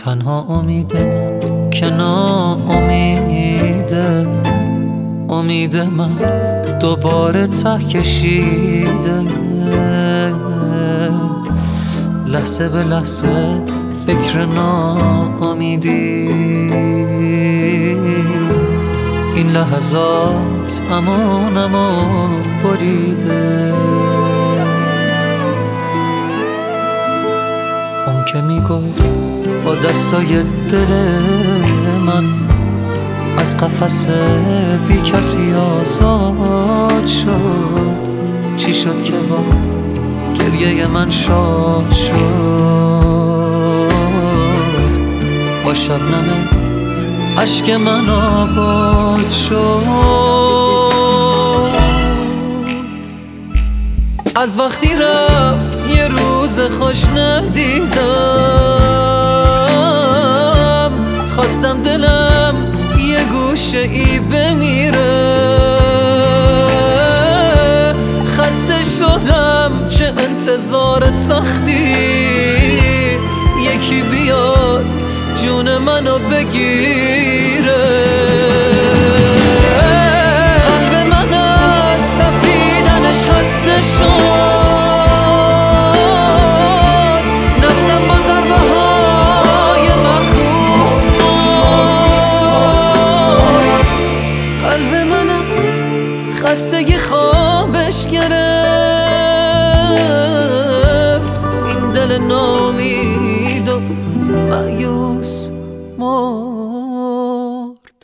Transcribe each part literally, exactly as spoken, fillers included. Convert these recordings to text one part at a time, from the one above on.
تنها امید من که ناامیده، امید من دوباره ته کشیده. لحظه به لحظه فکر ناامیدی، این لحظات امانمو بریده. اون که میگفت با دستای دل من از قفس بی کسی آزاد شد، چی شد که با گریه من شاد شد؟ با شبنم عشق من آباد شد. از وقتی رفت یه روز خوش ندیدم، خواستم دلم یه گوشه ای بمیره. خسته شدم چه انتظار سختی، یکی بیاد جون منو بگیره. قلب من از تپیدنش خسته شد، نفسم با ضربه های معکوس بود. قلب من از خستگی خوابش گرفت، این دل ناامید و مایوس مرد.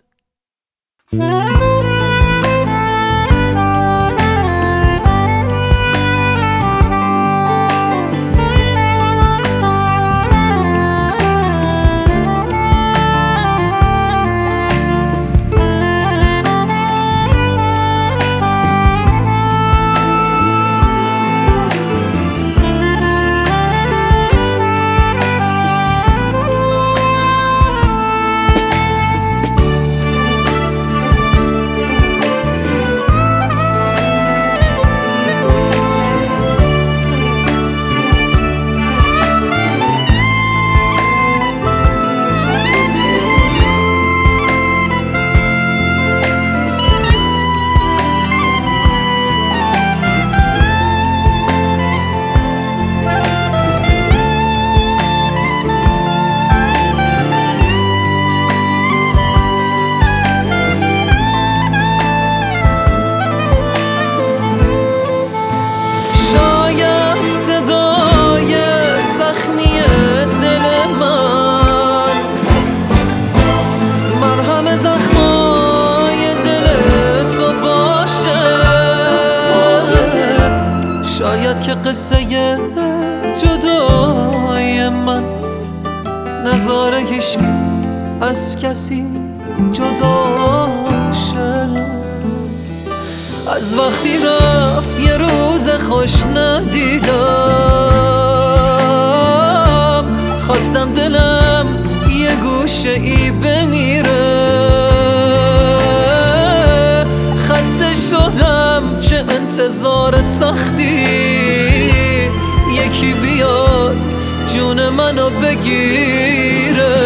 شاید که قصه جدای من نظاره هیچکی از کسی جدا شه. از وقتی رفت یه روز خوش ندیدم، خواستم دلم یه گوشه ای بمیره. خسته شدم چه انتظار سختی، یکی بیاد جون منو بگیره.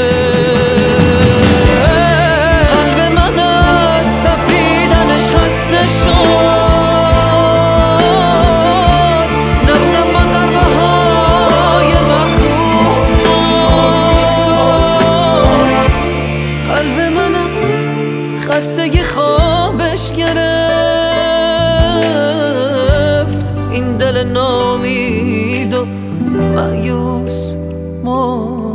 قلب من از تپیدنش خسته شد، نفسم با ضربه های معکوس بود. قلب من از خستگی خوابش گرفت، این دل ناامید و مایوس مرد.